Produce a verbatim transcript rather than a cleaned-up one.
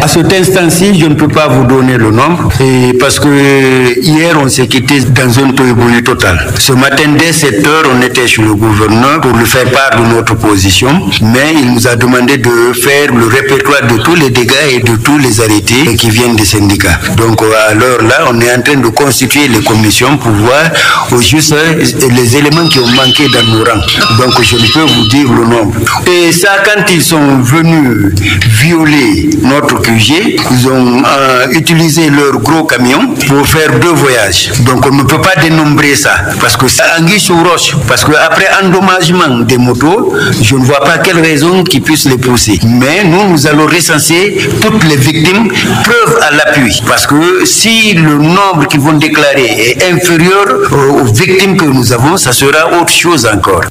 cet instant-ci, je ne peux pas vous donner le nombre, et parce que hier, on s'est quitté dans un tohu-bohu total. Ce matin, dès sept heures, on était chez le gouverneur pour lui faire part de notre position, mais il nous a demandé de faire le répertoire de tous les dégâts et de tous les arrêtés qui viennent des syndicats. Donc, à l'heure là, on est en train de constituer les commissions pour voir au juste les éléments qui ont manqué dans nos rangs. Donc, je ne peux vous dire le nombre. Et ça, quand ils sont venus violer notre Q G, ils ont euh, utilisé leur gros camion pour faire deux voyages. Donc, on ne peut pas dénombrer ça parce que c'est anguille sous roche. Parce qu'après endommagement des motos, je ne vois pas quelle raison qui puisse les pousser. Mais nous, nous allons recenser toutes les victimes, preuve à l'appui. Parce que si le nombre qu'ils vont déclarer est inférieur aux victimes que nous avons, ça sera autre chose encore.